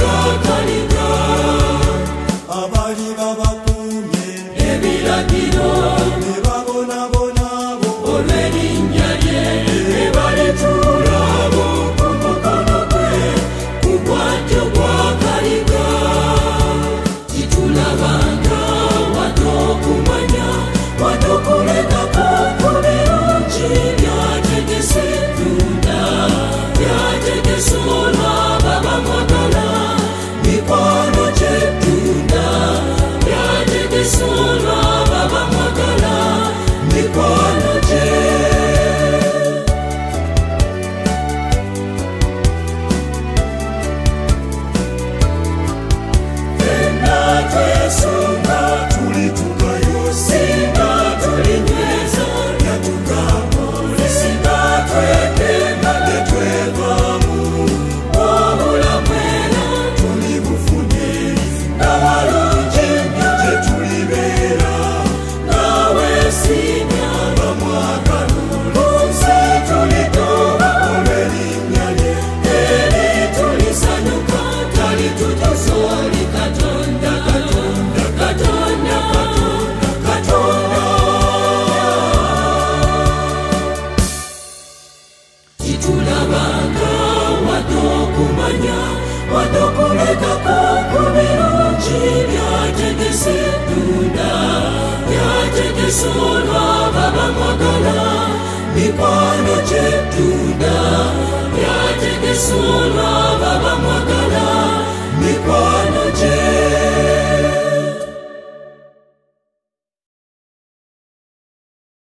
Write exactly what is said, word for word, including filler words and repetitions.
byakaliga abali babakumye ebiragiro ne babonabonabo olw'erinnya lye ne balituulabo ku mukono gwe ku bwatyo bwakaliga kitulabanga wadde okumanya wadde okulekako ku birungi byategese ddunda byategese olwaba bamwagala mikwano gyeddunda byategese olwaba bamwagala mikwano gye fenna twesunga tuli tugayo singa tulinyweza yatugamba singa twekenda ne twevaamu obulamu era tuli bufunye nga walungi nnyo gye tulibeera nawe sinya bamwagala nsi tulitooba olw'erinnya lye eri tulisanyuka tali tutusooli katonda katonda katonda katonda katonda kitulabanga wadde okumanya wadde okulekako ku birungi byategese ddunda byategese olwaba bamwagala mikwano gyeddunda byategese olwaba bamwagala